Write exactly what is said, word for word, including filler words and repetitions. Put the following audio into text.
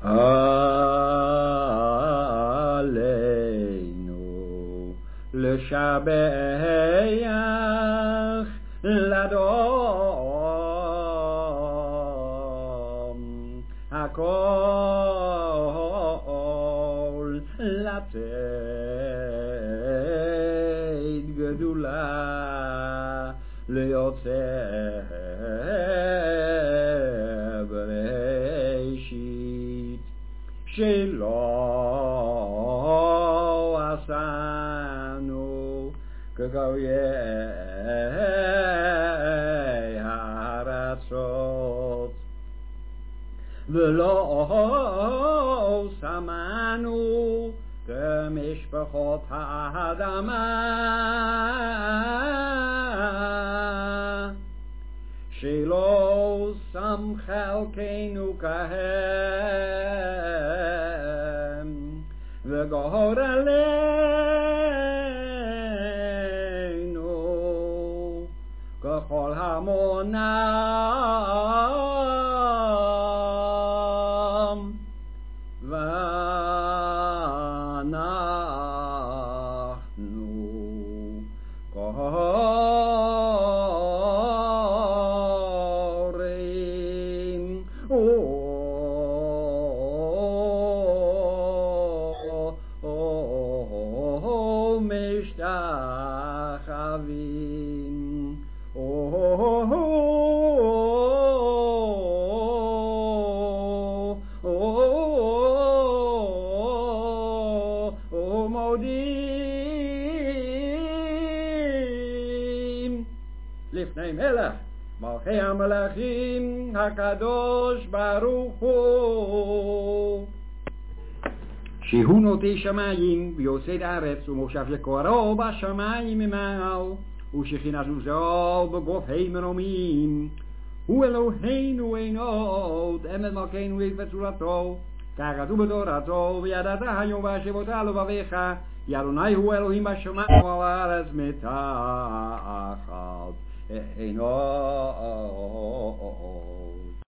עלינו לשבח לדום הכל לתת גדולה ליוצא בראשית שלא עשנו כגויי הארצות ולא שמנו כמשפחות האדמה שלא שם חלקנו כהם וגורלנו ככל המונם ואנחנו קוראים ומשתחווים ומודים לפני מלך מלכי המלכים הקדוש ברוך הוא שהוא נוטה שמיים ויוסד הארץ ומושב שקורו בשמיים ממעל ושכינה זו בגופי מרומים הוא אלוהינו אין עוד אמת מלכנו בצורתו כך כתוב בתורתו וידעת היום והשבות לבביך אדוני הוא אלוהים בשמיים ובארץ מתחת אין עוד